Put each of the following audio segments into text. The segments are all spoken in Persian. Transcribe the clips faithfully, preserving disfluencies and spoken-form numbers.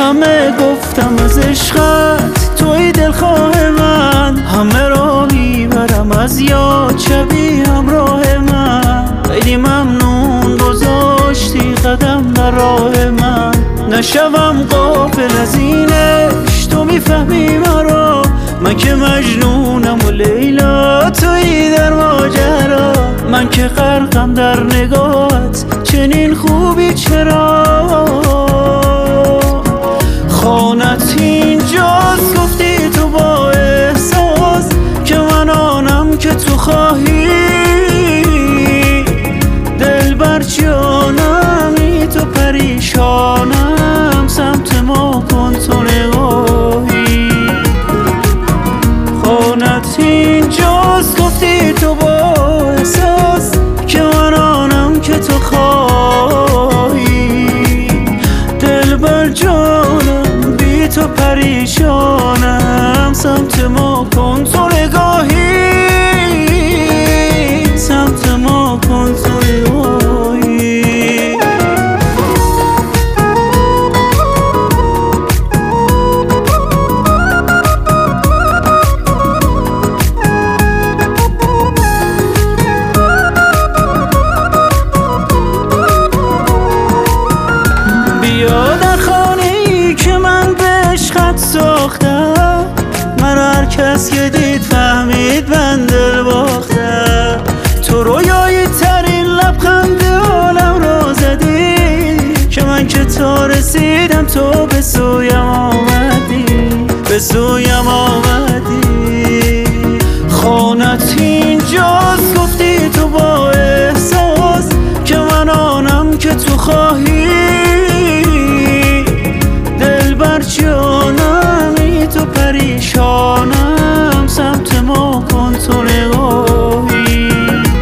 همه گفتم از عشقت، توی دلخواه من. همه را میبرم از یاد، شبی همراه من. خیلی ممنون گذاشتی قدم در راه من. نشوم غافل از این عشق، تو میفهمی مرا. من که مجنونم و لیلا تویی در ماجرا. من که غرقم در نگاهت، چنین خوبی چرا؟ خانت اینجاست، گفتی تو با احساس که من آنم که تو خواهی. دل بر جانمی تو پریشانم، سمت ما کن تو نگاهی. خانت اینجاست، گفتی تو با احساس که من آنم که تو خواهی. دل بر جانم بی تو پریشانم، سمت ما کن تو نگاهی. سمت ما کن تو نگاهی. بیا در خانه‌ای که من به عشقت ساختم. من هر کس که دید فهمید من دل باختم. تو رویایی ترین لبخند عالم را زدی، که من که تا رسیدم تو به سویم آمدی، به سویم آمدی. خانت اینجاست، گفتی تو با احساس که من آنم که تو خواهی. دل بر جانمی تو پریشانم، سمت ما کن تو نگاهی.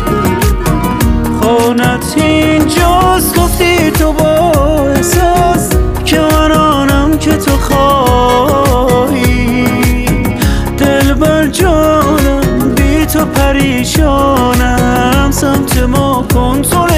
خانت اینجاست، گفتی تو با احساس که من آنم که تو خواهی. دل بر جانم بی تو پریشانم، سمت ما کن تو نگاهی.